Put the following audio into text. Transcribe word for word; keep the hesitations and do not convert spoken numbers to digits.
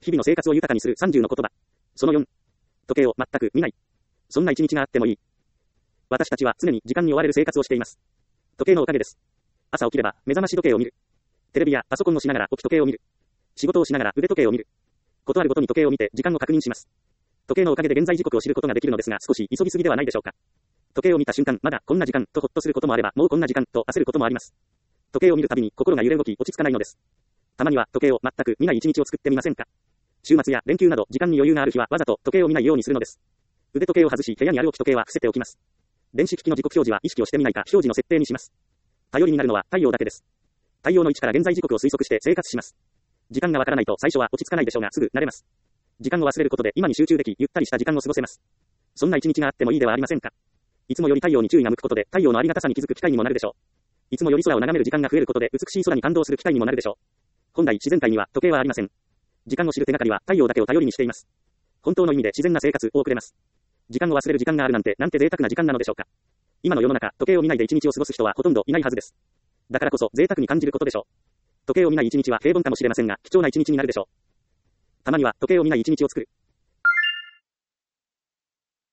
日々の生活を豊かにするさんじゅうの言葉。そのよん。時計を全く見ない。そんな一日があってもいい。私たちは常に時間に追われる生活をしています。時計のおかげです。朝起きれば目覚まし時計を見る。テレビやパソコンをしながら起き時計を見る。仕事をしながら腕時計を見る。ことあるごとに時計を見て時間を確認します。時計のおかげで現在時刻を知ることができるのですが、少し急ぎすぎではないでしょうか。時計を見た瞬間、まだこんな時間とほっとすることもあれば、もうこんな時間と焦ることもあります。時計を見るたびに心が揺れ動き落ち着かないのです。たまには時計を全く見ない一日を作ってみませんか。週末や連休など時間に余裕がある日はわざと時計を見ないようにするのです。腕時計を外し部屋にある置き時計は伏せておきます。電子機器の時刻表示は意識をしてみないか非表示の設定にします。頼りになるのは太陽だけです。太陽の位置から現在時刻を推測して生活します。時間がわからないと最初は落ち着かないでしょうがすぐ慣れます。時間を忘れることで今に集中できゆったりした時間を過ごせます。そんな一日があってもいいではありませんか。いつもより太陽に注意が向くことで太陽のありがたさに気づく機会にもなるでしょう。いつもより空を眺める時間が増えることで美しい空に感動する機会にもなるでしょう。本来自然界には時計はありません。時間を知る手がかりは太陽だけを頼りにしています。本当の意味で自然な生活を送れます。時間を忘れる時間があるなんてなんて贅沢な時間なのでしょうか。今の世の中、時計を見ないで一日を過ごす人はほとんどいないはずです。だからこそ贅沢に感じることでしょう。時計を見ない一日は平凡かもしれませんが貴重な一日になるでしょう。たまには時計を見ない一日を作る。